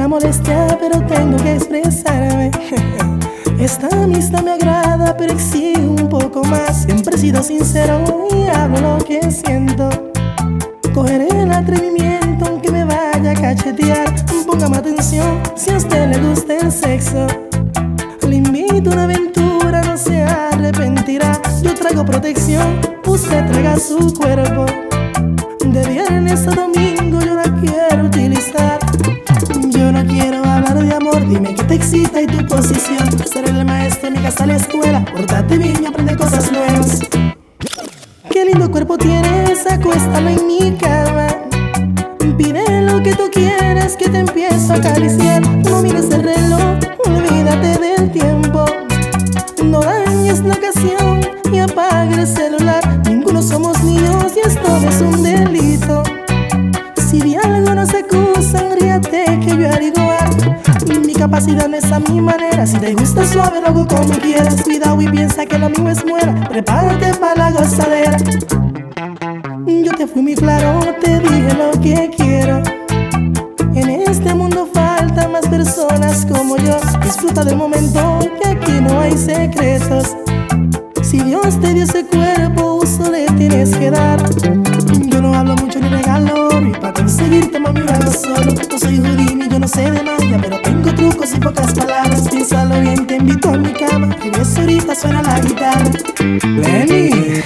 molestia, pero tengo que expresarme. Esta amistad me agrada, pero exige un poco más. Siempre he sido sincero y hablo lo que siento. Cogeré el atrevimiento aunque me vaya a cachetear. Póngame atención si a usted le gusta el sexo. Le invito a una aventura, no se arrepentirá. Yo traigo protección, usted traiga su cuerpo. De viernes a domingo yo la quiero utilizar. Yo no quiero hablar de amor, dime qué te excita y tu posición. Seré el maestro en mi casa, la escuela. Pórtate bien y aprende cosas nuevas. Qué lindo cuerpo tienes, acuéstalo en mi cama. Pide lo que tú quieras, que te empiezo a acariciar. No mires el reloj, olvídate del tiempo. No dañes la ocasión y apaga el celular. Ninguno somos niños y esto no es un delito. Si de algo nos acusan, ríate que yo haré igual. Mi capacidad no es a mi manera. Si te gusta suave, lo hago como quieras. Cuidado y piensa que lo mío es muera. Prepárate para la gozadera. Yo te fui muy claro, te dije lo que quiero. En este mundo faltan más personas como yo. Disfruta del momento, que aquí no hay secretos. Si Dios te dio ese cuerpo, uso le tienes que dar. Yo no hablo mucho ni regalo, y para conseguirte mami lo hago solo. No soy Houdini, yo no sé de magia, pero tengo trucos y pocas palabras. Piénsalo bien, te invito a mi cama, y ves ahorita suena la guitarra. Lenny.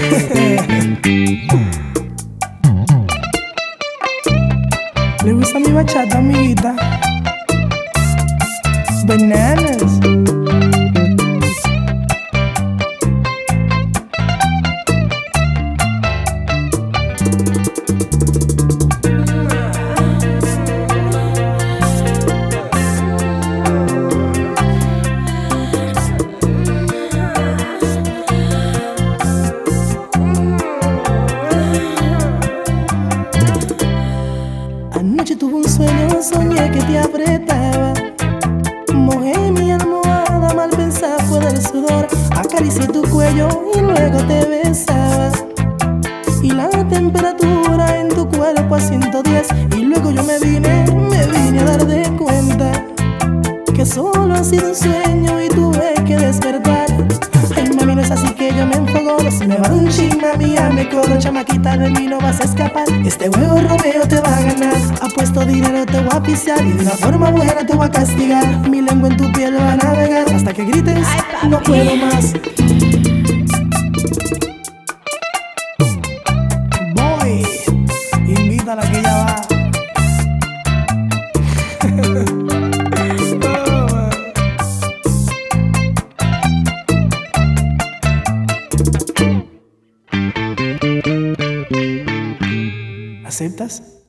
¿Le gusta mi bachata, amiguita? Bananas. Anoche tuve un sueño, soñé que te apretaba. Mojé mi almohada, mal pensada fue del sudor. Acaricié tu cuello y luego te besaba. Y la temperatura en tu cuerpo a 110. Y luego yo me vine a dar de cuenta que solo ha sido un sueño y tuve que despertar. Ay mami, no es así que yo me enfogo. Si me va un chin, mami, ya me corro. Chamaquita, de mí no vas a escapar. Este juego Romeo te va a ganar. Apuesto dinero, te voy a pisar. Y de una forma buena te voy a castigar. Mi lengua en tu piel va a navegar hasta que grites, no puedo más. Voy, invítala que ya va. ¿Aceptas?